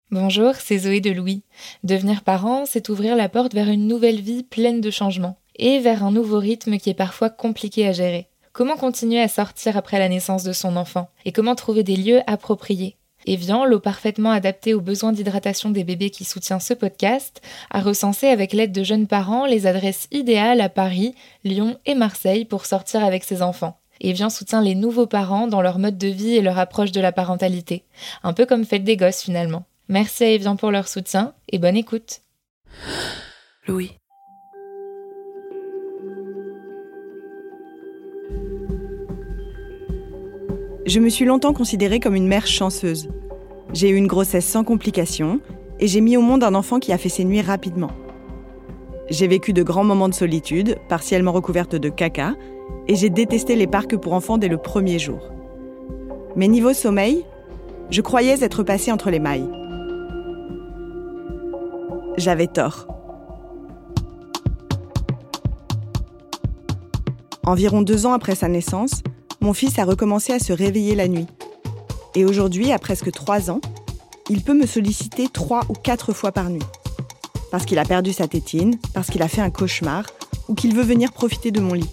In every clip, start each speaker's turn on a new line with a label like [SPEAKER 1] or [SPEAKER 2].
[SPEAKER 1] Bonjour, c'est Zoé de Louis. Devenir parent, c'est ouvrir la porte vers une nouvelle vie pleine de changements et vers un nouveau rythme qui est parfois compliqué à gérer. Comment continuer à sortir après la naissance de son enfant et comment trouver des lieux appropriés? Evian, l'eau parfaitement adaptée aux besoins d'hydratation des bébés qui soutient ce podcast, a recensé avec l'aide de jeunes parents les adresses idéales à Paris, Lyon et Marseille pour sortir avec ses enfants. Evian soutient les nouveaux parents dans leur mode de vie et leur approche de la parentalité. Un peu comme Fête des Gosses finalement. Merci à Evian pour leur soutien et bonne écoute.
[SPEAKER 2] Louis.
[SPEAKER 3] Je me suis longtemps considérée comme une mère chanceuse. J'ai eu une grossesse sans complications et j'ai mis au monde un enfant qui a fait ses nuits rapidement. J'ai vécu de grands moments de solitude, partiellement recouvertes de caca, et j'ai détesté les parcs pour enfants dès le premier jour. Mais niveau sommeil, je croyais être passée entre les mailles. J'avais tort. Environ 2 ans après sa naissance, mon fils a recommencé à se réveiller la nuit. Et aujourd'hui, à presque 3 ans, il peut me solliciter 3 ou 4 fois par nuit. Parce qu'il a perdu sa tétine, parce qu'il a fait un cauchemar, ou qu'il veut venir profiter de mon lit.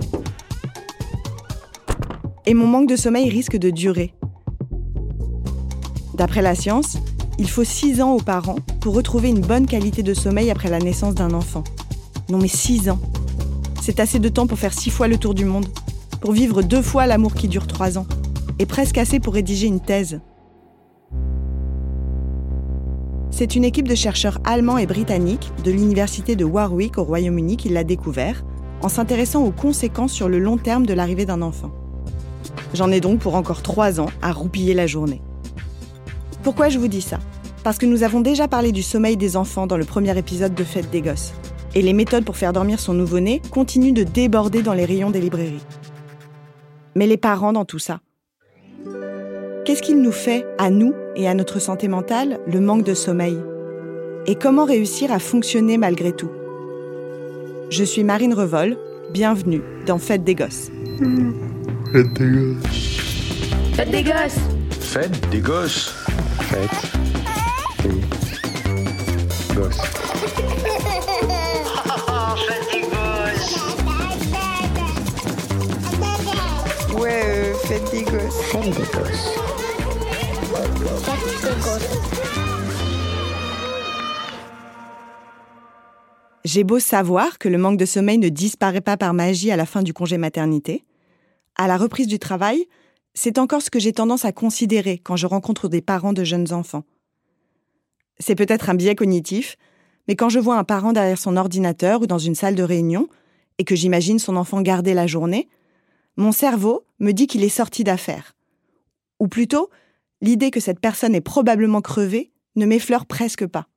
[SPEAKER 3] Et mon manque de sommeil risque de durer. D'après la science, il faut 6 ans aux parents pour retrouver une bonne qualité de sommeil après la naissance d'un enfant. Non mais 6 ans. C'est assez de temps pour faire 6 fois le tour du monde, pour vivre 2 fois l'amour qui dure 3 ans, et presque assez pour rédiger une thèse. C'est une équipe de chercheurs allemands et britanniques de l'université de Warwick au Royaume-Uni qui l'a découvert, en s'intéressant aux conséquences sur le long terme de l'arrivée d'un enfant. J'en ai donc pour encore 3 ans à roupiller la journée. Pourquoi je vous dis ça ? Parce que nous avons déjà parlé du sommeil des enfants dans le premier épisode de Fête des Gosses. Et les méthodes pour faire dormir son nouveau-né continuent de déborder dans les rayons des librairies. Mais les parents dans tout ça ? Qu'est-ce qu'il nous fait, à nous et à notre santé mentale, le manque de sommeil ? Et comment réussir à fonctionner malgré tout ? Je suis Marine Revol, bienvenue dans Fête des Gosses.
[SPEAKER 4] Fête des gosses.
[SPEAKER 2] Fête des gosses.
[SPEAKER 4] Fête des gosses. Fête des gosses.
[SPEAKER 3] Ouais, Fête des Gosses.
[SPEAKER 4] Fête des gosses.
[SPEAKER 3] J'ai beau savoir que le manque de sommeil ne disparaît pas par magie à la fin du congé maternité, à la reprise du travail, c'est encore ce que j'ai tendance à considérer quand je rencontre des parents de jeunes enfants. C'est peut-être un biais cognitif, mais quand je vois un parent derrière son ordinateur ou dans une salle de réunion, et que j'imagine son enfant garder la journée, mon cerveau me dit qu'il est sorti d'affaire. Ou plutôt, l'idée que cette personne est probablement crevée ne m'effleure presque pas.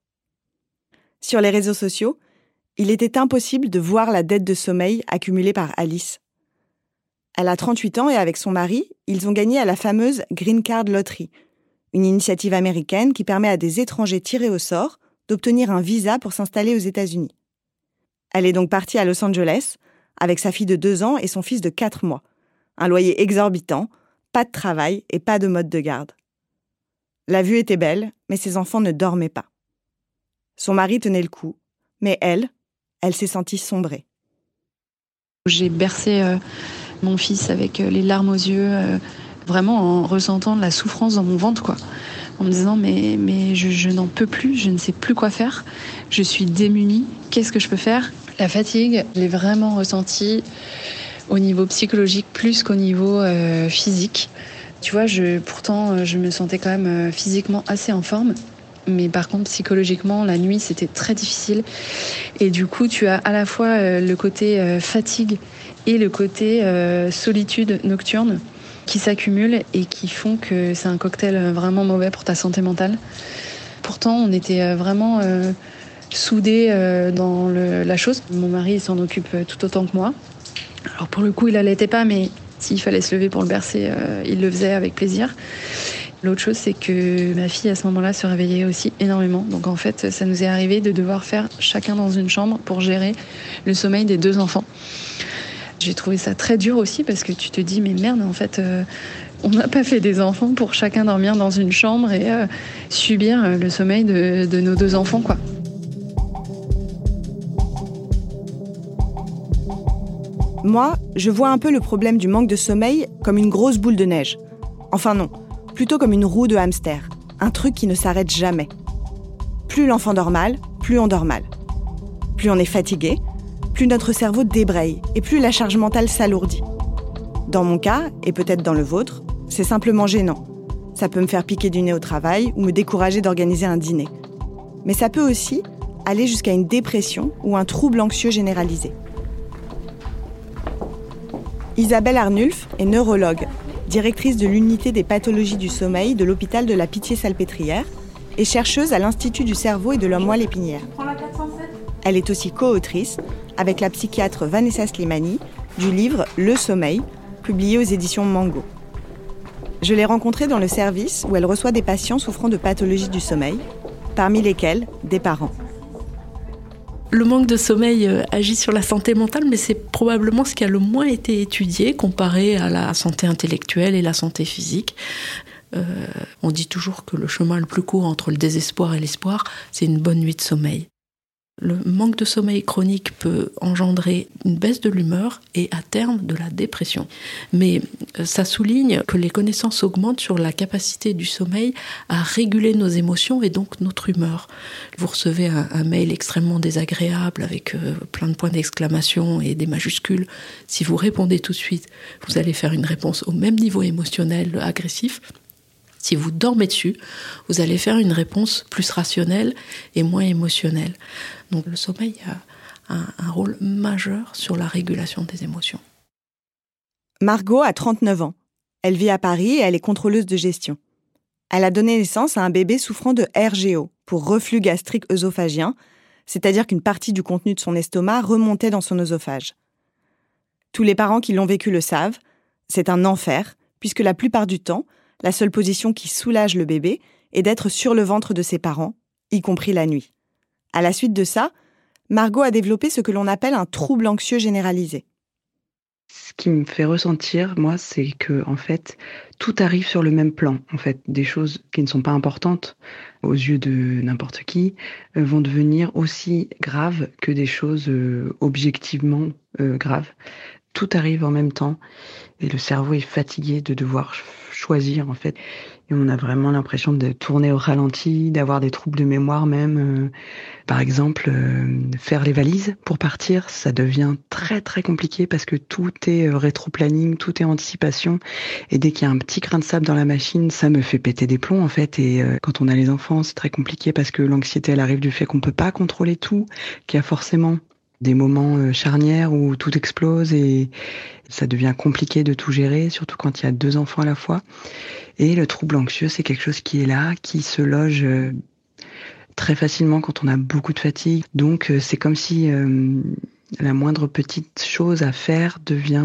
[SPEAKER 3] Sur les réseaux sociaux, il était impossible de voir la dette de sommeil accumulée par Alice. Elle a 38 ans et avec son mari, ils ont gagné à la fameuse Green Card Lottery, une initiative américaine qui permet à des étrangers tirés au sort d'obtenir un visa pour s'installer aux États-Unis. Elle est donc partie à Los Angeles avec sa fille de 2 ans et son fils de 4 mois. Un loyer exorbitant, pas de travail et pas de mode de garde. La vue était belle, mais ses enfants ne dormaient pas. Son mari tenait le coup, mais elle s'est sentie sombrer.
[SPEAKER 5] J'ai bercé mon fils avec les larmes aux yeux, vraiment en ressentant de la souffrance dans mon ventre, quoi. En me disant mais je n'en peux plus, je ne sais plus quoi faire, je suis démunie, qu'est-ce que je peux faire ? La fatigue, je l'ai vraiment ressentie au niveau psychologique plus qu'au niveau physique. Tu vois, pourtant je me sentais quand même physiquement assez en forme. Mais par contre, psychologiquement, la nuit, c'était très difficile. Et du coup, tu as à la fois le côté fatigue et le côté solitude nocturne qui s'accumulent et qui font que c'est un cocktail vraiment mauvais pour ta santé mentale. Pourtant, on était vraiment soudés dans la chose. Mon mari, il s'en occupe tout autant que moi. Alors pour le coup, il allaitait pas, mais s'il fallait se lever pour le bercer, il le faisait avec plaisir. L'autre chose, c'est que ma fille, à ce moment-là, se réveillait aussi énormément. Donc en fait, ça nous est arrivé de devoir faire chacun dans une chambre pour gérer le sommeil des 2 enfants. J'ai trouvé ça très dur aussi parce que tu te dis, mais merde, en fait, On n'a pas fait des enfants pour chacun dormir dans une chambre et subir le sommeil de nos 2 enfants, quoi.
[SPEAKER 3] Moi, je vois un peu le problème du manque de sommeil comme une grosse boule de neige. Enfin non, plutôt comme une roue de hamster, un truc qui ne s'arrête jamais. Plus l'enfant dort mal, plus on dort mal. Plus on est fatigué, plus notre cerveau débraye et plus la charge mentale s'alourdit. Dans mon cas, et peut-être dans le vôtre, c'est simplement gênant. Ça peut me faire piquer du nez au travail ou me décourager d'organiser un dîner. Mais ça peut aussi aller jusqu'à une dépression ou un trouble anxieux généralisé. Isabelle Arnulf est neurologue, directrice de l'unité des pathologies du sommeil de l'hôpital de la Pitié-Salpêtrière et chercheuse à l'Institut du cerveau et de la moelle épinière. Elle est aussi co-autrice, avec la psychiatre Vanessa Slimani, du livre « Le sommeil », publié aux éditions Mango. Je l'ai rencontrée dans le service où elle reçoit des patients souffrant de pathologies du sommeil, parmi lesquels des parents.
[SPEAKER 6] Le manque de sommeil agit sur la santé mentale, mais c'est probablement ce qui a le moins été étudié comparé à la santé intellectuelle et la santé physique. On dit toujours que le chemin le plus court entre le désespoir et l'espoir, c'est une bonne nuit de sommeil. Le manque de sommeil chronique peut engendrer une baisse de l'humeur et à terme de la dépression. Mais ça souligne que les connaissances augmentent sur la capacité du sommeil à réguler nos émotions et donc notre humeur. Vous recevez un mail extrêmement désagréable avec plein de points d'exclamation et des majuscules. Si vous répondez tout de suite, vous allez faire une réponse au même niveau émotionnel agressif. Si vous dormez dessus, vous allez faire une réponse plus rationnelle et moins émotionnelle. Donc le sommeil a un rôle majeur sur la régulation des émotions.
[SPEAKER 3] Margot a 39 ans. Elle vit à Paris et elle est contrôleuse de gestion. Elle a donné naissance à un bébé souffrant de RGO, pour reflux gastrique œsophagien, c'est-à-dire qu'une partie du contenu de son estomac remontait dans son œsophage. Tous les parents qui l'ont vécu le savent, c'est un enfer, puisque la plupart du temps, la seule position qui soulage le bébé est d'être sur le ventre de ses parents, y compris la nuit. À la suite de ça, Margot a développé ce que l'on appelle un trouble anxieux généralisé.
[SPEAKER 7] Ce qui me fait ressentir, moi, c'est que, en fait, tout arrive sur le même plan. En fait, des choses qui ne sont pas importantes aux yeux de n'importe qui vont devenir aussi graves que des choses objectivement graves. Tout arrive en même temps et le cerveau est fatigué de devoir choisir, en fait. Et on a vraiment l'impression de tourner au ralenti, d'avoir des troubles de mémoire même. Par exemple, faire les valises pour partir, ça devient très très compliqué parce que tout est rétro-planning, tout est anticipation. Et dès qu'il y a un petit grain de sable dans la machine, ça me fait péter des plombs en fait. Et quand on a les enfants, c'est très compliqué parce que l'anxiété, elle arrive du fait qu'on peut pas contrôler tout, qu'il y a forcément des moments charnières où tout explose et ça devient compliqué de tout gérer, surtout quand il y a 2 enfants à la fois. Et le trouble anxieux, c'est quelque chose qui est là, qui se loge très facilement quand on a beaucoup de fatigue. Donc c'est comme si la moindre petite chose à faire devient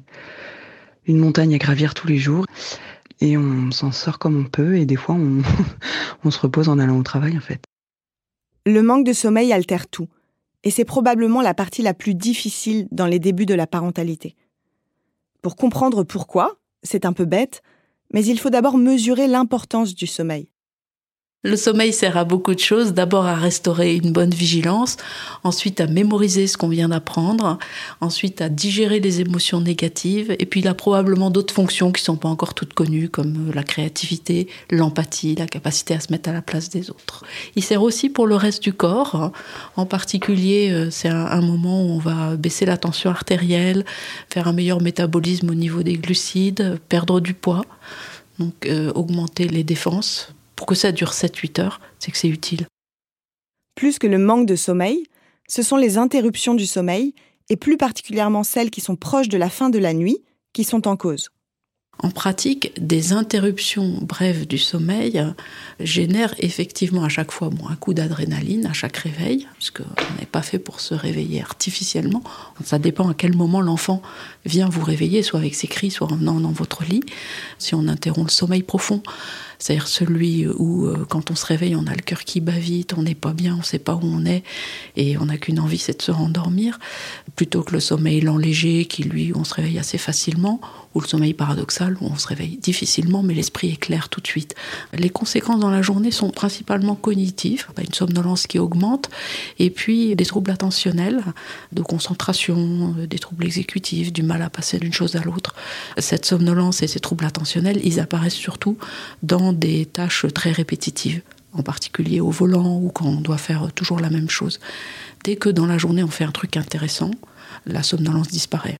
[SPEAKER 7] une montagne à gravir tous les jours. Et on s'en sort comme on peut et des fois on se repose en allant au travail en fait.
[SPEAKER 3] Le manque de sommeil altère tout. Et c'est probablement la partie la plus difficile dans les débuts de la parentalité. Pour comprendre pourquoi, c'est un peu bête, mais il faut d'abord mesurer l'importance du sommeil.
[SPEAKER 6] Le sommeil sert à beaucoup de choses. D'abord à restaurer une bonne vigilance, ensuite à mémoriser ce qu'on vient d'apprendre, ensuite à digérer les émotions négatives, et puis il a probablement d'autres fonctions qui ne sont pas encore toutes connues, comme la créativité, l'empathie, la capacité à se mettre à la place des autres. Il sert aussi pour le reste du corps. En particulier, c'est un moment où on va baisser la tension artérielle, faire un meilleur métabolisme au niveau des glucides, perdre du poids, donc augmenter les défenses. Pour que ça dure 7-8 heures, c'est que c'est utile.
[SPEAKER 3] Plus que le manque de sommeil, ce sont les interruptions du sommeil, et plus particulièrement celles qui sont proches de la fin de la nuit, qui sont en cause.
[SPEAKER 6] En pratique, des interruptions brèves du sommeil génèrent effectivement à chaque fois un coup d'adrénaline à chaque réveil, parce qu'on n'est pas fait pour se réveiller artificiellement. Ça dépend à quel moment l'enfant vient vous réveiller, soit avec ses cris, soit en venant dans votre lit. Si on interrompt le sommeil profond, c'est-à-dire celui où, quand on se réveille, on a le cœur qui bat vite, on n'est pas bien, on ne sait pas où on est, et on n'a qu'une envie, c'est de se rendormir, plutôt que le sommeil lent léger, qui lui, on se réveille assez facilement, ou le sommeil paradoxal, où on se réveille difficilement, mais l'esprit est clair tout de suite. Les conséquences dans la journée sont principalement cognitives, une somnolence qui augmente, et puis des troubles attentionnels, de concentration, des troubles exécutifs, du mal à passer d'une chose à l'autre. Cette somnolence et ces troubles attentionnels, ils apparaissent surtout dans des tâches très répétitives, en particulier au volant ou quand on doit faire toujours la même chose. Dès que dans la journée on fait un truc intéressant, la somnolence disparaît.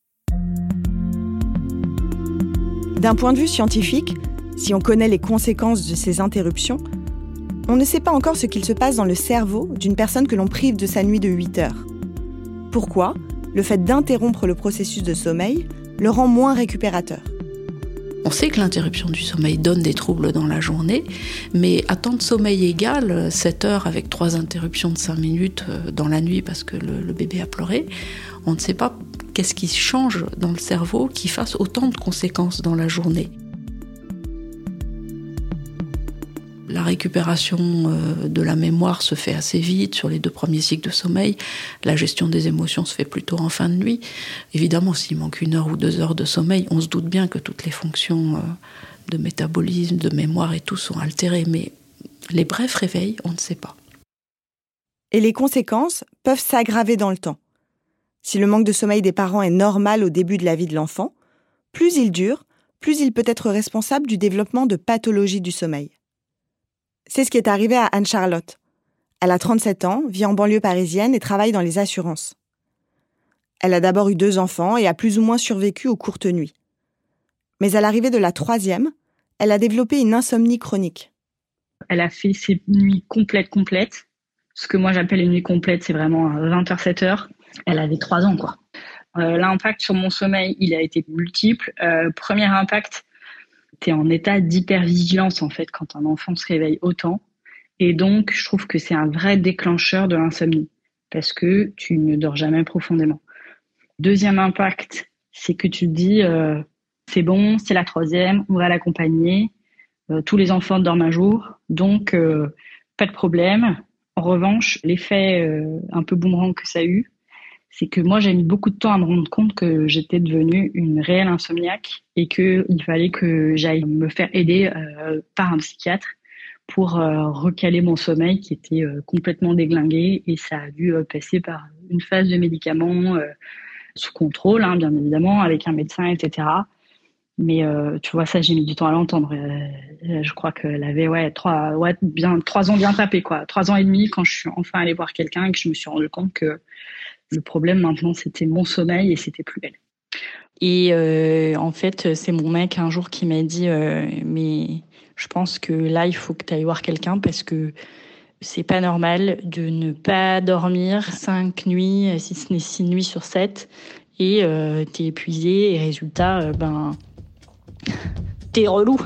[SPEAKER 3] D'un point de vue scientifique, si on connaît les conséquences de ces interruptions, on ne sait pas encore ce qu'il se passe dans le cerveau d'une personne que l'on prive de sa nuit de 8 heures. Pourquoi le fait d'interrompre le processus de sommeil le rend moins récupérateur ?
[SPEAKER 6] On sait que l'interruption du sommeil donne des troubles dans la journée, mais à temps de sommeil égal, 7 heures avec 3 interruptions de 5 minutes dans la nuit parce que le bébé a pleuré, on ne sait pas qu'est-ce qui change dans le cerveau qui fasse autant de conséquences dans la journée. La récupération de la mémoire se fait assez vite sur les 2 premiers cycles de sommeil. La gestion des émotions se fait plutôt en fin de nuit. Évidemment, s'il manque 1 heure ou 2 heures de sommeil, on se doute bien que toutes les fonctions de métabolisme, de mémoire et tout sont altérées. Mais les brefs réveils, on ne sait pas.
[SPEAKER 3] Et les conséquences peuvent s'aggraver dans le temps. Si le manque de sommeil des parents est normal au début de la vie de l'enfant, plus il dure, plus il peut être responsable du développement de pathologies du sommeil. C'est ce qui est arrivé à Anne-Charlotte. Elle a 37 ans, vit en banlieue parisienne et travaille dans les assurances. Elle a d'abord eu 2 enfants et a plus ou moins survécu aux courtes nuits. Mais à l'arrivée de la 3e, elle a développé une insomnie chronique.
[SPEAKER 8] Elle a fait ses nuits complètes. Ce que moi j'appelle une nuit complète, c'est vraiment 20h, 7h. Elle avait 3 ans, quoi. L'impact sur mon sommeil, il a été multiple. Premier impact, t'es en état d'hypervigilance, en fait, quand un enfant se réveille autant. Et donc, je trouve que c'est un vrai déclencheur de l'insomnie, parce que tu ne dors jamais profondément. Deuxième impact, c'est que tu te dis, c'est bon, c'est la 3e, on va l'accompagner. Tous les enfants dorment un jour, donc pas de problème. En revanche, l'effet un peu boomerang que ça a eu, c'est que moi, j'ai mis beaucoup de temps à me rendre compte que j'étais devenue une réelle insomniaque et qu'il fallait que j'aille me faire aider par un psychiatre pour recaler mon sommeil qui était complètement déglingué. Et ça a dû passer par une phase de médicaments sous contrôle, hein, bien évidemment, avec un médecin, etc. Mais tu vois, ça, j'ai mis du temps à l'entendre. Je crois qu'elle avait 3 ans bien tapés, quoi. 3 ans et demi quand je suis enfin allée voir quelqu'un et que je me suis rendu compte que le problème maintenant, c'était mon sommeil et c'était plus elle. Et en fait, c'est mon mec un jour qui m'a dit mais je pense que là, il faut que tu ailles voir quelqu'un parce que c'est pas normal de ne pas dormir 5 nuits, si ce n'est 6 nuits sur 7. Et t'es épuisé et résultat, t'es relou.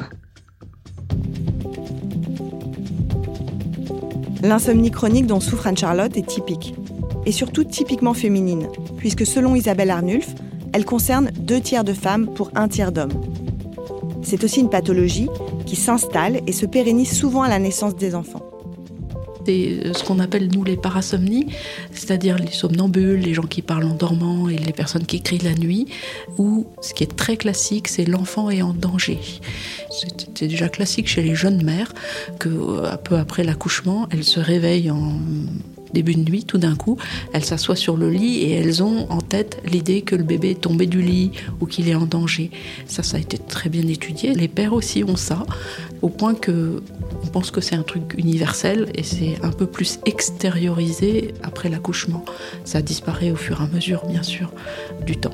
[SPEAKER 3] L'insomnie chronique dont souffre Anne-Charlotte est typique. Et surtout typiquement féminine, puisque selon Isabelle Arnulf, elle concerne 2/3 de femmes pour 1/3 d'hommes. C'est aussi une pathologie qui s'installe et se pérennise souvent à la naissance des enfants.
[SPEAKER 6] C'est ce qu'on appelle, nous, les parasomnies, c'est-à-dire les somnambules, les gens qui parlent en dormant et les personnes qui crient la nuit, où ce qui est très classique, c'est l'enfant est en danger. C'était déjà classique chez les jeunes mères que, un peu après l'accouchement, elles se réveillent en début de nuit, tout d'un coup, elles s'assoient sur le lit et elles ont en tête l'idée que le bébé est tombé du lit ou qu'il est en danger. Ça a été très bien étudié. Les pères aussi ont ça, au point que on pense que c'est un truc universel et c'est un peu plus extériorisé après l'accouchement. Ça disparaît au fur et à mesure, bien sûr, du temps.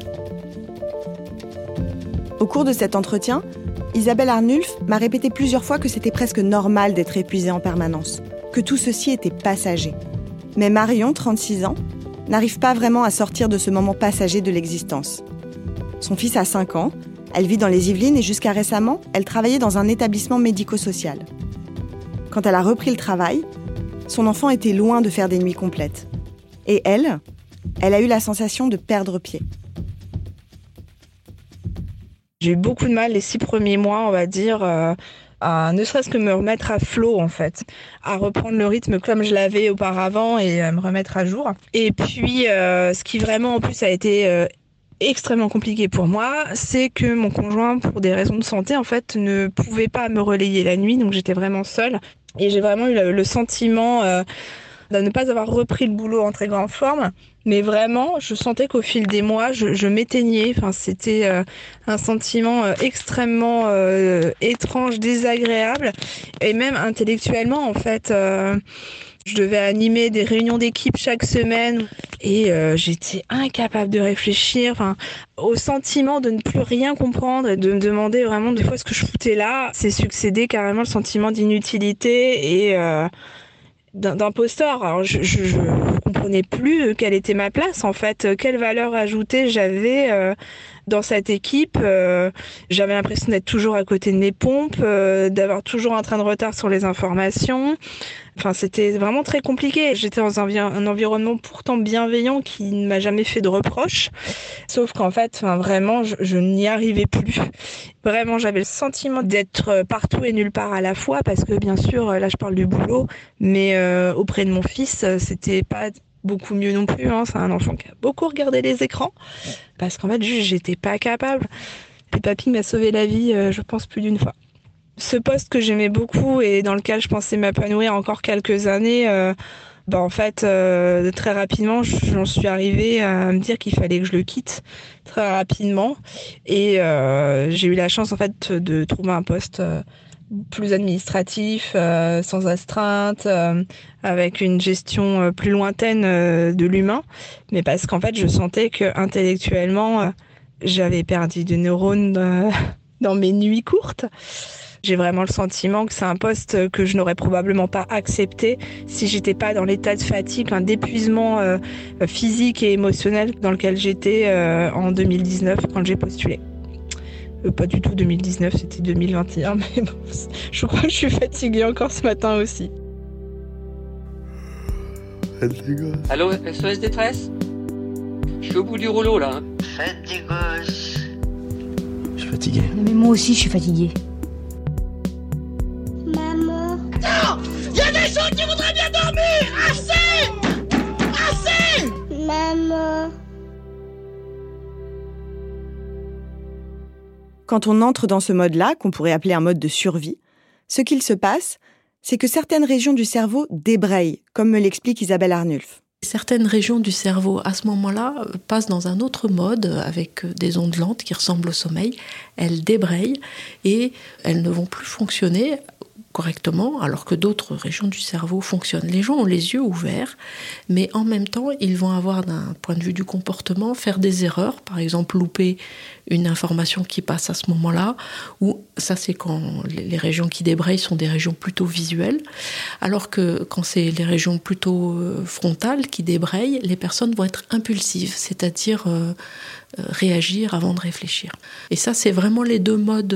[SPEAKER 3] Au cours de cet entretien, Isabelle Arnulf m'a répété plusieurs fois que c'était presque normal d'être épuisée en permanence, que tout ceci était passager. Mais Marion, 36 ans, n'arrive pas vraiment à sortir de ce moment passager de l'existence. Son fils a 5 ans, elle vit dans les Yvelines et jusqu'à récemment, elle travaillait dans un établissement médico-social. Quand elle a repris le travail, son enfant était loin de faire des nuits complètes. Et elle a eu la sensation de perdre pied.
[SPEAKER 9] J'ai eu beaucoup de mal les 6 premiers mois, on va dire, à ne serait-ce que me remettre à flot, en fait, à reprendre le rythme comme je l'avais auparavant et me remettre à jour. Et puis, ce qui vraiment, en plus, a été extrêmement compliqué pour moi, c'est que mon conjoint, pour des raisons de santé, en fait, ne pouvait pas me relayer la nuit, donc j'étais vraiment seule. Et j'ai vraiment eu le sentiment de ne pas avoir repris le boulot en très grande forme. Mais vraiment, je sentais qu'au fil des mois, je m'éteignais. Enfin, c'était un sentiment extrêmement étrange, désagréable. Et même intellectuellement, en fait, je devais animer des réunions d'équipe chaque semaine. Et j'étais incapable de réfléchir au sentiment de ne plus rien comprendre et de me demander vraiment des fois ce que je foutais là. C'est succédé carrément le sentiment d'inutilité et d'imposteur. Alors je comprenais plus quelle était ma place en fait, quelle valeur ajoutée j'avais dans cette équipe. J'avais l'impression d'être toujours à côté de mes pompes, d'avoir toujours un train de retard sur les informations. Enfin, c'était vraiment très compliqué. J'étais dans un environnement pourtant bienveillant qui ne m'a jamais fait de reproches. Sauf qu'en fait, vraiment, je n'y arrivais plus. Vraiment, j'avais le sentiment d'être partout et nulle part à la fois parce que, bien sûr, là, je parle du boulot, mais auprès de mon fils, c'était pas beaucoup mieux non plus. C'est un enfant qui a beaucoup regardé les écrans parce qu'en fait, juste, j'étais pas capable. Et papy m'a sauvé la vie, je pense, plus d'une fois. Ce poste que j'aimais beaucoup et dans lequel je pensais m'épanouir encore quelques années, en fait, très rapidement, j'en suis arrivée à me dire qu'il fallait que je le quitte très rapidement. Et j'ai eu la chance en fait de trouver un poste plus administratif, sans astreinte, avec une gestion plus lointaine de l'humain. Mais parce qu'en fait, je sentais que intellectuellement, j'avais perdu des neurones dans mes nuits courtes. J'ai vraiment le sentiment que c'est un poste que je n'aurais probablement pas accepté si j'étais pas dans l'état de fatigue, d'épuisement physique et émotionnel dans lequel j'étais en 2019 quand j'ai postulé. Pas du tout 2019, c'était 2021, mais bon, je crois que je suis fatiguée encore ce matin aussi.
[SPEAKER 10] Allô, SOS détresse ? Je suis au bout du rouleau là.
[SPEAKER 11] Faites des gosses.
[SPEAKER 4] Je suis fatigué.
[SPEAKER 2] Mais moi aussi, je suis fatiguée.
[SPEAKER 11] Maman.
[SPEAKER 12] Non, il y a des gens qui voudraient bien dormir. Assez.
[SPEAKER 11] Maman.
[SPEAKER 3] Quand on entre dans ce mode-là, qu'on pourrait appeler un mode de survie, ce qu'il se passe, c'est que certaines régions du cerveau débrayent, comme me l'explique Isabelle Arnulf.
[SPEAKER 6] Certaines régions du cerveau, à ce moment-là, passent dans un autre mode, avec des ondes lentes qui ressemblent au sommeil. Elles débrayent et elles ne vont plus fonctionner correctement, alors que d'autres régions du cerveau fonctionnent. Les gens ont les yeux ouverts, mais en même temps, ils vont avoir, d'un point de vue du comportement, faire des erreurs, par exemple louper une information qui passe à ce moment-là, ou ça c'est quand les régions qui débrayent sont des régions plutôt visuelles, alors que quand c'est les régions plutôt frontales qui débrayent, les personnes vont être impulsives, c'est-à-dire réagir avant de réfléchir. Et ça, c'est vraiment les deux modes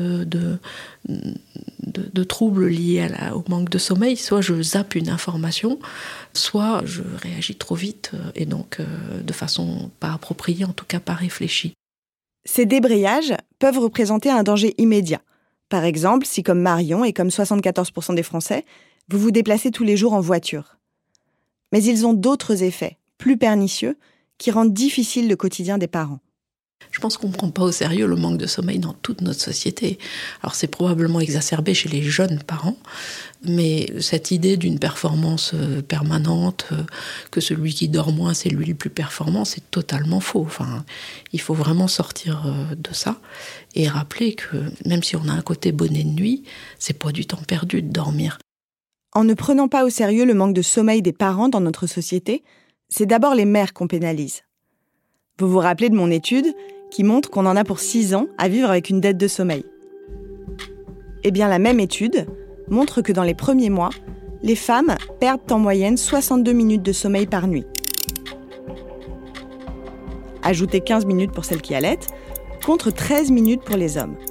[SPEAKER 6] de troubles liés au manque de sommeil. Soit je zappe une information, soit je réagis trop vite et donc de façon pas appropriée, en tout cas pas réfléchie.
[SPEAKER 3] Ces débrayages peuvent représenter un danger immédiat. Par exemple, si comme Marion et comme 74% des Français, vous vous déplacez tous les jours en voiture. Mais ils ont d'autres effets, plus pernicieux, qui rendent difficile le quotidien des parents.
[SPEAKER 6] Je pense qu'on ne prend pas au sérieux le manque de sommeil dans toute notre société. Alors c'est probablement exacerbé chez les jeunes parents, mais cette idée d'une performance permanente, que celui qui dort moins c'est lui le plus performant, c'est totalement faux. Enfin, il faut vraiment sortir de ça et rappeler que même si on a un côté bonnet de nuit, c'est pas du temps perdu de dormir.
[SPEAKER 3] En ne prenant pas au sérieux le manque de sommeil des parents dans notre société, c'est d'abord les mères qu'on pénalise. Vous vous rappelez de mon étude qui montre qu'on en a pour 6 ans à vivre avec une dette de sommeil. Eh bien, la même étude montre que dans les premiers mois, les femmes perdent en moyenne 62 minutes de sommeil par nuit. Ajoutez 15 minutes pour celles qui allaitent, contre 13 minutes pour les hommes.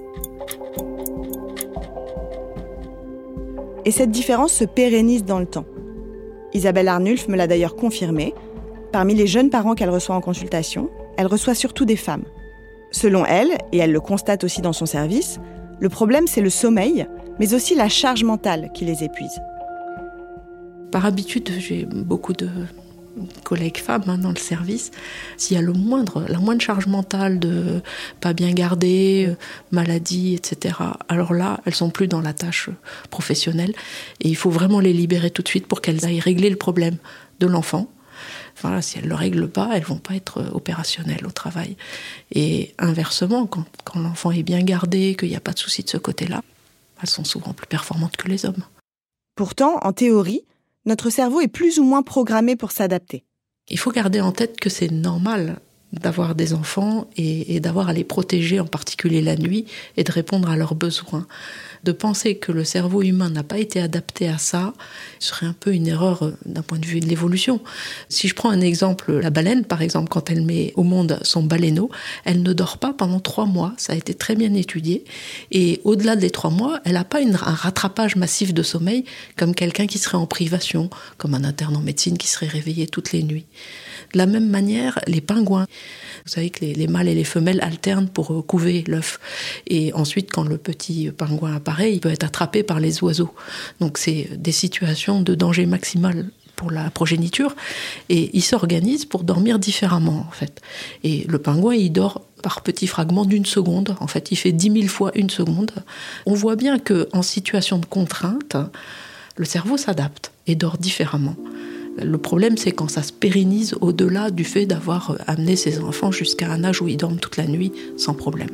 [SPEAKER 3] Et cette différence se pérennise dans le temps. Isabelle Arnulf me l'a d'ailleurs confirmé. Parmi les jeunes parents qu'elle reçoit en consultation, elle reçoit surtout des femmes. Selon elle, et elle le constate aussi dans son service, le problème c'est le sommeil, mais aussi la charge mentale qui les épuise.
[SPEAKER 6] Par habitude, j'ai beaucoup de collègues femmes dans le service, s'il y a la moindre charge mentale de pas bien garder, maladie, etc., alors là, elles sont plus dans la tâche professionnelle et il faut vraiment les libérer tout de suite pour qu'elles aillent régler le problème de l'enfant. Voilà, si elles ne le règlent pas, elles ne vont pas être opérationnelles au travail. Et inversement, quand l'enfant est bien gardé, qu'il n'y a pas de souci de ce côté-là, elles sont souvent plus performantes que les hommes.
[SPEAKER 3] Pourtant, en théorie, notre cerveau est plus ou moins programmé pour s'adapter.
[SPEAKER 6] Il faut garder en tête que c'est normal d'avoir des enfants et d'avoir à les protéger, en particulier la nuit, et de répondre à leurs besoins. De penser que le cerveau humain n'a pas été adapté à ça serait un peu une erreur d'un point de vue de l'évolution. Si je prends un exemple, la baleine, par exemple, quand elle met au monde son baleineau, elle ne dort pas pendant 3 mois. Ça a été très bien étudié. Et au-delà des 3 mois, elle n'a pas un rattrapage massif de sommeil comme quelqu'un qui serait en privation, comme un interne en médecine qui serait réveillé toutes les nuits. De la même manière, les pingouins. Vous savez que les mâles et les femelles alternent pour couver l'œuf. Et ensuite, quand le petit pingouin apparaît, il peut être attrapé par les oiseaux. Donc c'est des situations de danger maximal pour la progéniture. Et ils s'organisent pour dormir différemment, en fait. Et le pingouin, il dort par petits fragments d'1 seconde. En fait, il fait 10 000 fois 1 seconde. On voit bien qu'en situation de contrainte, le cerveau s'adapte et dort différemment. Le problème, c'est quand ça se pérennise au-delà du fait d'avoir amené ses enfants jusqu'à un âge où ils dorment toute la nuit sans problème.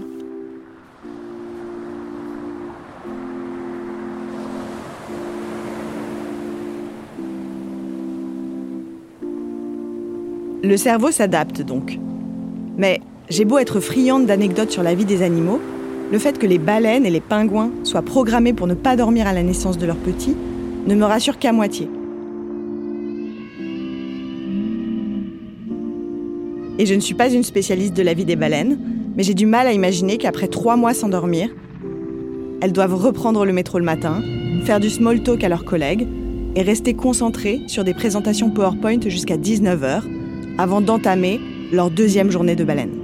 [SPEAKER 3] Le cerveau s'adapte donc. Mais j'ai beau être friande d'anecdotes sur la vie des animaux, le fait que les baleines et les pingouins soient programmés pour ne pas dormir à la naissance de leurs petits ne me rassure qu'à moitié. Et je ne suis pas une spécialiste de la vie des baleines, mais j'ai du mal à imaginer qu'après 3 mois sans dormir, elles doivent reprendre le métro le matin, faire du small talk à leurs collègues et rester concentrées sur des présentations PowerPoint jusqu'à 19h avant d'entamer leur 2e journée de baleine.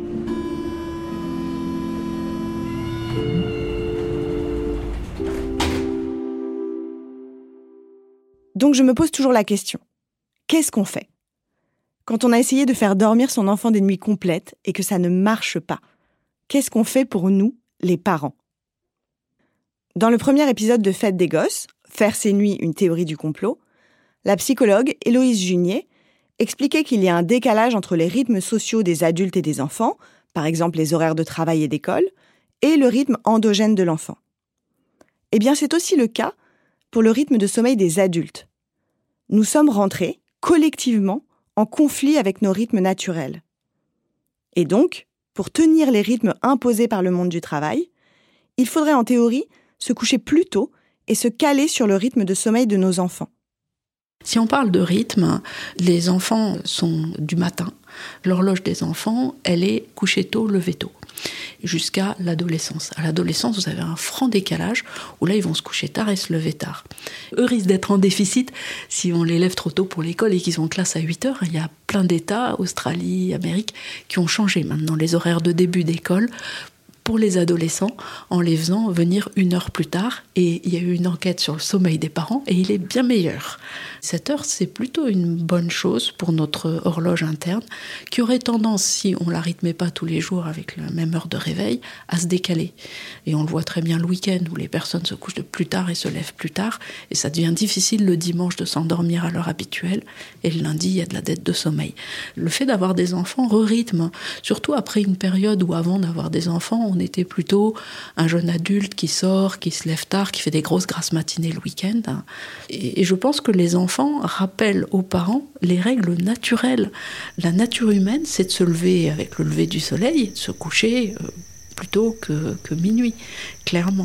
[SPEAKER 3] Donc je me pose toujours la question, qu'est-ce qu'on fait ? Quand on a essayé de faire dormir son enfant des nuits complètes et que ça ne marche pas, qu'est-ce qu'on fait pour nous, les parents ? Dans le premier épisode de Fête des gosses, Faire ses nuits, une théorie du complot, la psychologue Héloïse Junier expliquait qu'il y a un décalage entre les rythmes sociaux des adultes et des enfants, par exemple les horaires de travail et d'école, et le rythme endogène de l'enfant. Eh bien, c'est aussi le cas pour le rythme de sommeil des adultes. Nous sommes rentrés, collectivement, en conflit avec nos rythmes naturels. Et donc, pour tenir les rythmes imposés par le monde du travail, il faudrait en théorie se coucher plus tôt et se caler sur le rythme de sommeil de nos enfants.
[SPEAKER 6] Si on parle de rythme, les enfants sont du matin. L'horloge des enfants, elle est coucher tôt, lever tôt, jusqu'à l'adolescence. À l'adolescence, vous avez un franc décalage où là, ils vont se coucher tard et se lever tard. Eux risquent d'être en déficit si on les lève trop tôt pour l'école et qu'ils ont classe à 8 heures. Il y a plein d'États, Australie, Amérique, qui ont changé maintenant les horaires de début d'école pour les adolescents en les faisant venir 1 heure plus tard. Et il y a eu une enquête sur le sommeil des parents et il est bien meilleur. 7 heures, c'est plutôt une bonne chose pour notre horloge interne qui aurait tendance, si on ne la rythmait pas tous les jours avec la même heure de réveil, à se décaler. Et on le voit très bien le week-end où les personnes se couchent de plus tard et se lèvent plus tard. Et ça devient difficile le dimanche de s'endormir à l'heure habituelle. Et le lundi, il y a de la dette de sommeil. Le fait d'avoir des enfants re-rythme, surtout après une période où avant d'avoir des enfants, on était plutôt un jeune adulte qui sort, qui se lève tard, qui fait des grosses grasses matinées le week-end. Et je pense que les enfants rappellent aux parents les règles naturelles. La nature humaine, c'est de se lever avec le lever du soleil, de se coucher plus tôt que minuit, clairement.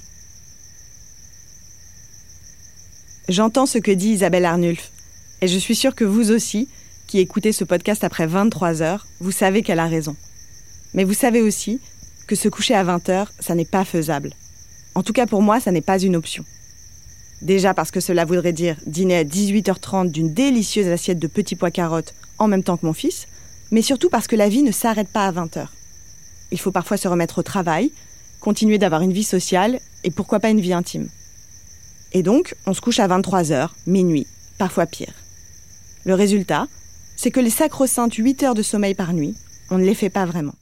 [SPEAKER 3] J'entends ce que dit Isabelle Arnulf, et je suis sûre que vous aussi, qui écoutez ce podcast après 23 heures, vous savez qu'elle a raison. Mais vous savez aussi que se coucher à 20 heures, ça n'est pas faisable. En tout cas pour moi, ça n'est pas une option. Déjà parce que cela voudrait dire dîner à 18h30 d'une délicieuse assiette de petits pois carottes en même temps que mon fils, mais surtout parce que la vie ne s'arrête pas à 20h. Il faut parfois se remettre au travail, continuer d'avoir une vie sociale et pourquoi pas une vie intime. Et donc, on se couche à 23h, minuit, parfois pire. Le résultat, c'est que les sacro-saintes 8 heures de sommeil par nuit, on ne les fait pas vraiment.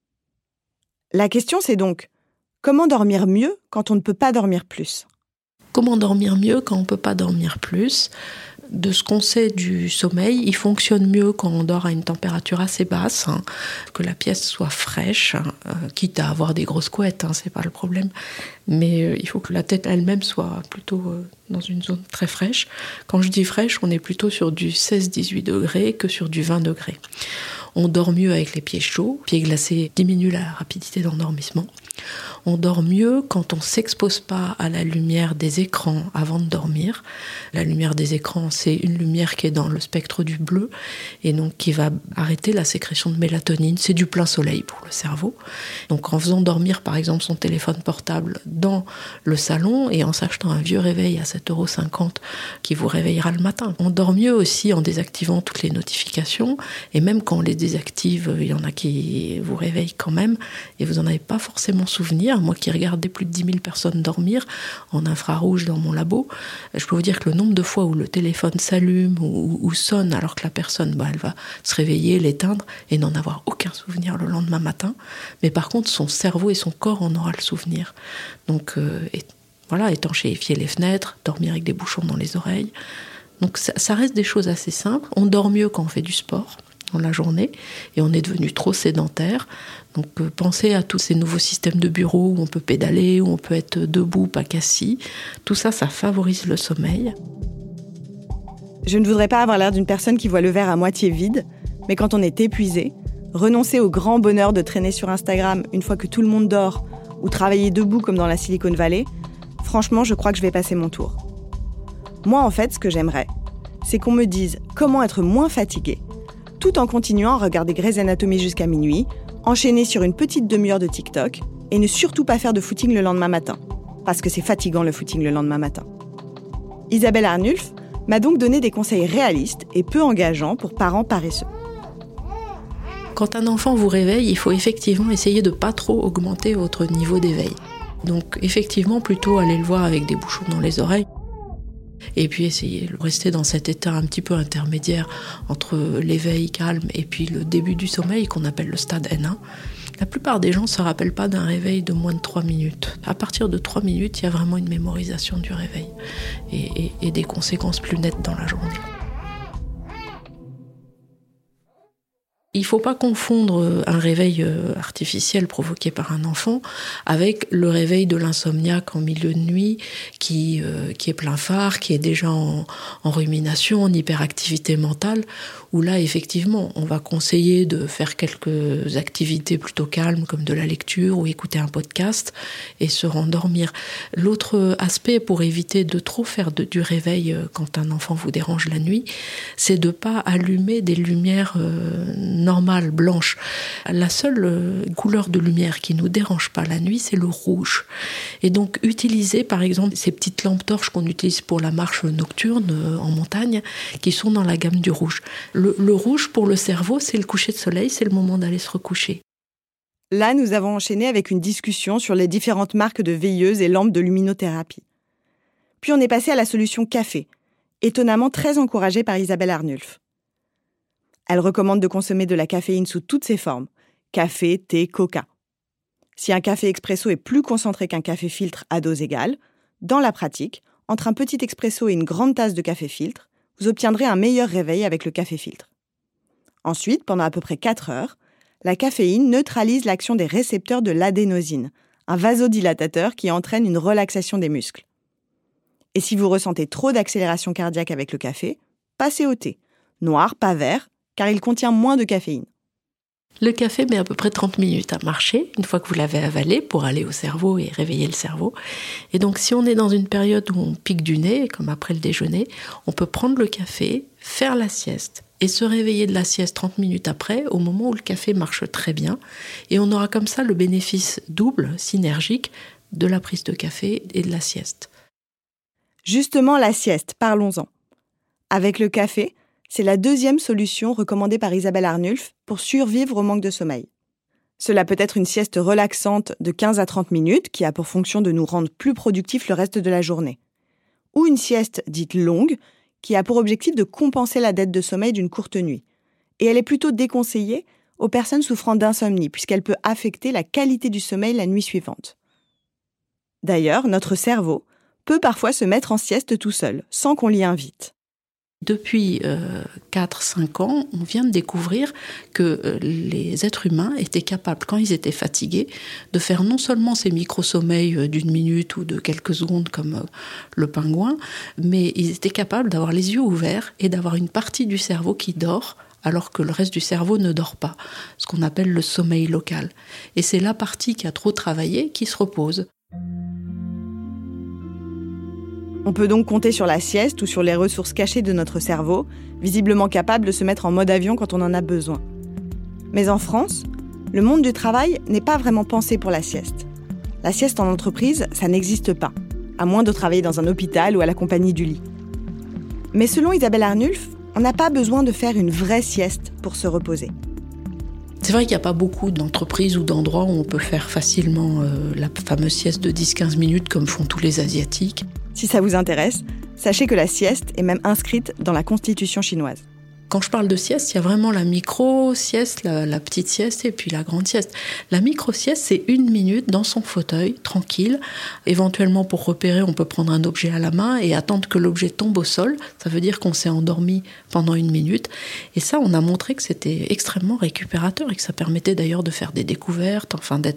[SPEAKER 3] La question, c'est donc, comment dormir mieux quand on ne peut pas dormir plus ?
[SPEAKER 6] Comment dormir mieux quand on ne peut pas dormir plus ? De ce qu'on sait du sommeil, il fonctionne mieux quand on dort à une température assez basse, que la pièce soit fraîche, quitte à avoir des grosses couettes, c'est pas le problème. Mais il faut que la tête elle-même soit plutôt dans une zone très fraîche. Quand je dis fraîche, on est plutôt sur du 16-18 degrés que sur du 20 degrés. On dort mieux avec les pieds chauds. Pieds glacés diminuent la rapidité d'endormissement. On dort mieux quand on ne s'expose pas à la lumière des écrans avant de dormir. La lumière des écrans, c'est une lumière qui est dans le spectre du bleu et donc qui va arrêter la sécrétion de mélatonine. C'est du plein soleil pour le cerveau. Donc en faisant dormir par exemple son téléphone portable dans le salon et en s'achetant un vieux réveil à 7,50 € qui vous réveillera le matin. On dort mieux aussi en désactivant toutes les notifications et même quand on les désactive, il y en a qui vous réveillent quand même et vous n'en avez pas forcément souvenir. Moi qui regardais plus de 10 000 personnes dormir en infrarouge dans mon labo, je peux vous dire que le nombre de fois où le téléphone s'allume ou sonne alors que la personne elle va se réveiller, l'éteindre et n'en avoir aucun souvenir le lendemain matin. Mais par contre, son cerveau et son corps en aura le souvenir. Donc étanchéifier les fenêtres, dormir avec des bouchons dans les oreilles. Donc ça reste des choses assez simples. On dort mieux quand on fait du sport dans la journée et on est devenu trop sédentaire. Donc pensez à tous ces nouveaux systèmes de bureau où on peut pédaler, où on peut être debout, pas qu'assis. Tout ça, ça favorise le sommeil.
[SPEAKER 3] Je ne voudrais pas avoir l'air d'une personne qui voit le verre à moitié vide, mais quand on est épuisé, renoncer au grand bonheur de traîner sur Instagram une fois que tout le monde dort ou travailler debout comme dans la Silicon Valley, franchement, je crois que je vais passer mon tour. Moi, en fait, ce que j'aimerais, c'est qu'on me dise comment être moins fatigué, tout en continuant à regarder Grey's Anatomy jusqu'à minuit, enchaîner sur une petite demi-heure de TikTok et ne surtout pas faire de footing le lendemain matin. Parce que c'est fatigant le footing le lendemain matin. Isabelle Arnulf m'a donc donné des conseils réalistes et peu engageants pour parents paresseux.
[SPEAKER 6] Quand un enfant vous réveille, il faut effectivement essayer de ne pas trop augmenter votre niveau d'éveil. Donc effectivement, plutôt aller le voir avec des bouchons dans les oreilles. Et puis essayer de rester dans cet état un petit peu intermédiaire entre l'éveil calme et puis le début du sommeil qu'on appelle le stade N1. La plupart des gens ne se rappellent pas d'un réveil de moins de 3 minutes. À partir de 3 minutes, il y a vraiment une mémorisation du réveil et des conséquences plus nettes dans la journée. Il ne faut pas confondre un réveil artificiel provoqué par un enfant avec le réveil de l'insomniaque en milieu de nuit qui est plein phare, qui est déjà en rumination, en hyperactivité mentale, où là, effectivement, on va conseiller de faire quelques activités plutôt calmes comme de la lecture ou écouter un podcast et se rendormir. L'autre aspect pour éviter de trop faire du réveil quand un enfant vous dérange la nuit, c'est de ne pas allumer des lumières normale, blanche. La seule couleur de lumière qui nous dérange pas la nuit, c'est le rouge. Et donc, utiliser, par exemple, ces petites lampes torches qu'on utilise pour la marche nocturne en montagne, qui sont dans la gamme du rouge. Le rouge, pour le cerveau, c'est le coucher de soleil, c'est le moment d'aller se recoucher.
[SPEAKER 3] Là, nous avons enchaîné avec une discussion sur les différentes marques de veilleuses et lampes de luminothérapie. Puis on est passé à la solution café, étonnamment très encouragée par Isabelle Arnulf. Elle recommande de consommer de la caféine sous toutes ses formes, café, thé, coca. Si un café expresso est plus concentré qu'un café filtre à dose égale, dans la pratique, entre un petit expresso et une grande tasse de café filtre, vous obtiendrez un meilleur réveil avec le café filtre. Ensuite, pendant à peu près 4 heures, la caféine neutralise l'action des récepteurs de l'adénosine, un vasodilatateur qui entraîne une relaxation des muscles. Et si vous ressentez trop d'accélération cardiaque avec le café, passez au thé, noir, pas vert, car il contient moins de caféine.
[SPEAKER 6] Le café met à peu près 30 minutes à marcher, une fois que vous l'avez avalé, pour aller au cerveau et réveiller le cerveau. Et donc, si on est dans une période où on pique du nez, comme après le déjeuner, on peut prendre le café, faire la sieste et se réveiller de la sieste 30 minutes après, au moment où le café marche très bien. Et on aura comme ça le bénéfice double, synergique, de la prise de café et de la sieste.
[SPEAKER 3] Justement, la sieste, parlons-en. Avec le café, c'est la deuxième solution recommandée par Isabelle Arnulf pour survivre au manque de sommeil. Cela peut être une sieste relaxante de 15 à 30 minutes qui a pour fonction de nous rendre plus productifs le reste de la journée. Ou une sieste dite longue qui a pour objectif de compenser la dette de sommeil d'une courte nuit, Et elle est plutôt déconseillée aux personnes souffrant d'insomnie, puisqu'elle peut affecter la qualité du sommeil la nuit suivante. D'ailleurs, notre cerveau peut parfois se mettre en sieste tout seul, sans qu'on l'y invite.
[SPEAKER 6] Depuis 4-5 ans, on vient de découvrir que les êtres humains étaient capables, quand ils étaient fatigués, de faire non seulement ces micro-sommeils d'1 minute ou de quelques secondes comme le pingouin, mais ils étaient capables d'avoir les yeux ouverts et d'avoir une partie du cerveau qui dort alors que le reste du cerveau ne dort pas, ce qu'on appelle le sommeil local. Et c'est la partie qui a trop travaillé qui se repose.
[SPEAKER 3] On peut donc compter sur la sieste ou sur les ressources cachées de notre cerveau, visiblement capable de se mettre en mode avion quand on en a besoin. Mais en France, le monde du travail n'est pas vraiment pensé pour la sieste. La sieste en entreprise, ça n'existe pas, à moins de travailler dans un hôpital ou à la compagnie du lit. Mais selon Isabelle Arnulf, on n'a pas besoin de faire une vraie sieste pour se reposer.
[SPEAKER 6] C'est vrai qu'il n'y a pas beaucoup d'entreprises ou d'endroits où on peut faire facilement la fameuse sieste de 10-15 minutes comme font tous les Asiatiques.
[SPEAKER 3] Si ça vous intéresse, sachez que la sieste est même inscrite dans la constitution chinoise.
[SPEAKER 6] Quand je parle de sieste, il y a vraiment la micro-sieste, la petite sieste et puis la grande sieste. La micro-sieste, c'est 1 minute dans son fauteuil, tranquille. Éventuellement, pour repérer, on peut prendre un objet à la main et attendre que l'objet tombe au sol. Ça veut dire qu'on s'est endormi pendant 1 minute. Et ça, on a montré que c'était extrêmement récupérateur et que ça permettait d'ailleurs de faire des découvertes,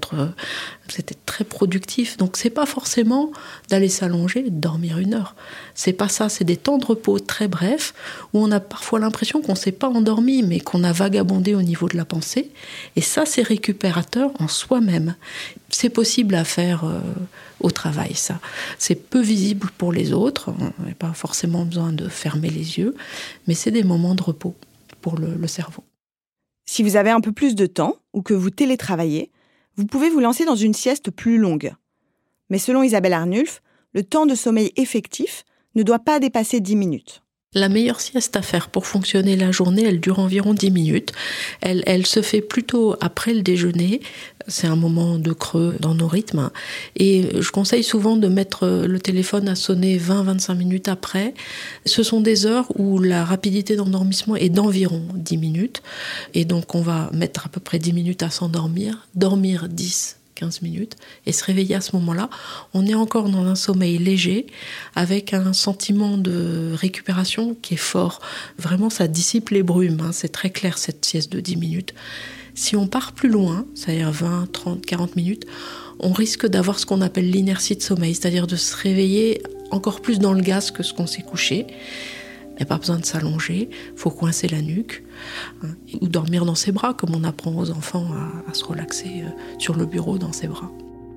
[SPEAKER 6] c'était très productif. Donc, c'est pas forcément d'aller s'allonger et de dormir 1 heure. C'est pas ça, c'est des temps de repos très brefs où on a parfois l'impression qu'on ne s'est pas endormi, mais qu'on a vagabondé au niveau de la pensée. Et ça, c'est récupérateur en soi-même. C'est possible à faire au travail, ça. C'est peu visible pour les autres. On n'a pas forcément besoin de fermer les yeux, mais c'est des moments de repos pour le cerveau.
[SPEAKER 3] Si vous avez un peu plus de temps ou que vous télétravaillez, vous pouvez vous lancer dans une sieste plus longue. Mais selon Isabelle Arnulf, le temps de sommeil effectif ne doit pas dépasser 10 minutes.
[SPEAKER 6] La meilleure sieste à faire pour fonctionner la journée, elle dure environ 10 minutes. Elle se fait plutôt après le déjeuner. C'est un moment de creux dans nos rythmes. Et je conseille souvent de mettre le téléphone à sonner 20-25 minutes après. Ce sont des heures où la rapidité d'endormissement est d'environ 10 minutes. Et donc on va mettre à peu près 10 minutes à s'endormir, dormir 10-15 minutes et se réveiller à ce moment-là. On est encore dans un sommeil léger avec un sentiment de récupération qui est fort. Vraiment, ça dissipe les brumes. C'est très clair cette sieste de 10 minutes. Si on part plus loin, c'est-à-dire 20, 30, 40 minutes, on risque d'avoir ce qu'on appelle l'inertie de sommeil, c'est-à-dire de se réveiller encore plus dans le gaz que ce qu'on s'est couché. Il n'y a pas besoin de s'allonger, il faut coincer la nuque ou dormir dans ses bras, comme on apprend aux enfants à se relaxer sur le bureau dans ses bras.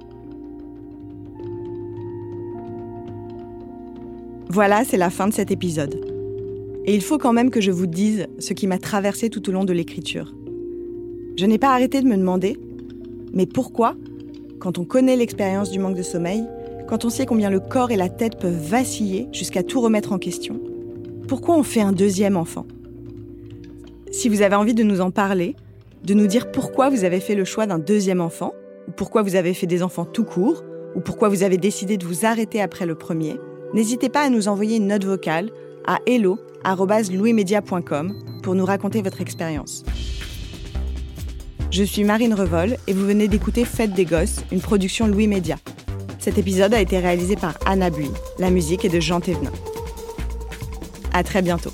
[SPEAKER 3] Voilà, c'est la fin de cet épisode. Et il faut quand même que je vous dise ce qui m'a traversé tout au long de l'écriture. Je n'ai pas arrêté de me demander, mais pourquoi, quand on connaît l'expérience du manque de sommeil, quand on sait combien le corps et la tête peuvent vaciller jusqu'à tout remettre en question, pourquoi on fait un 2e enfant ? Si vous avez envie de nous en parler, de nous dire pourquoi vous avez fait le choix d'un 2e enfant, ou pourquoi vous avez fait des enfants tout court, ou pourquoi vous avez décidé de vous arrêter après le premier, n'hésitez pas à nous envoyer une note vocale à hello@louismedia.com pour nous raconter votre expérience. Je suis Marine Revol et vous venez d'écouter Fête des Gosses, une production Louis Média. Cet épisode a été réalisé par Anna Bui. La musique est de Jean Thévenin. À très bientôt.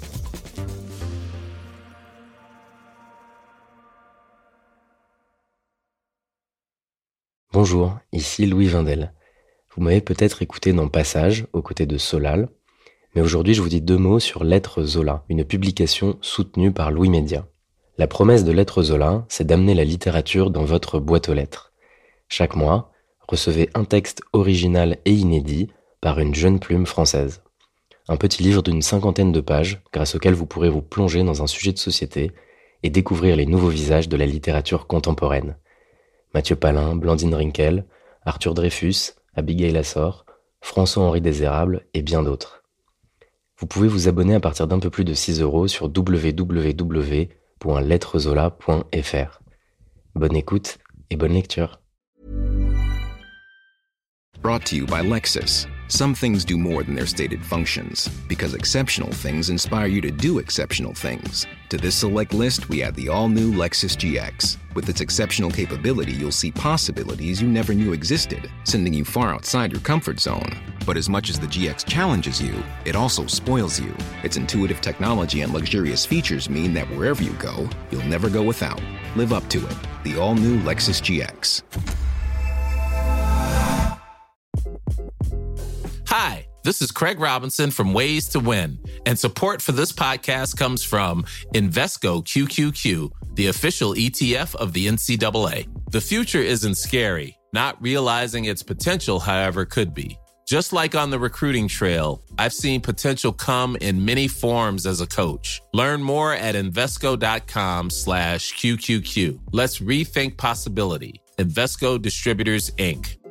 [SPEAKER 13] Bonjour, ici Louis Vindel. Vous m'avez peut-être écouté dans Passage, aux côtés de Solal, mais aujourd'hui je vous dis 2 mots sur Lettres Zola, une publication soutenue par Louis Média. La promesse de Lettres Zola, c'est d'amener la littérature dans votre boîte aux lettres. Chaque mois, recevez un texte original et inédit par une jeune plume française. Un petit livre d'une 50aine de pages, grâce auquel vous pourrez vous plonger dans un sujet de société et découvrir les nouveaux visages de la littérature contemporaine. Mathieu Palin, Blandine Rinkel, Arthur Dreyfus, Abigail Assor, François-Henri Désérable et bien d'autres. Vous pouvez vous abonner à partir d'un peu plus de 6 € sur www.lettrezola.fr. Bonne écoute et bonne lecture.
[SPEAKER 14] Brought to you by Lexus. Some things do more than their stated functions, because exceptional things inspire you to do exceptional things. To this select list, we add the all-new Lexus GX. With its exceptional capability, you'll see possibilities you never knew existed, sending you far outside your comfort zone. But as much as the GX challenges you, it also spoils you. Its intuitive technology and luxurious features mean that wherever you go, you'll never go without. Live up to it. The all-new Lexus GX.
[SPEAKER 15] Hi, this is Craig Robinson from Ways to Win, and support for this podcast comes from Invesco QQQ, the official ETF of the NCAA. The future isn't scary. Not realizing its potential, however, could be. Just like on the recruiting trail, I've seen potential come in many forms as a coach. Learn more at Invesco.com/QQQ. Let's rethink possibility. Invesco Distributors, Inc.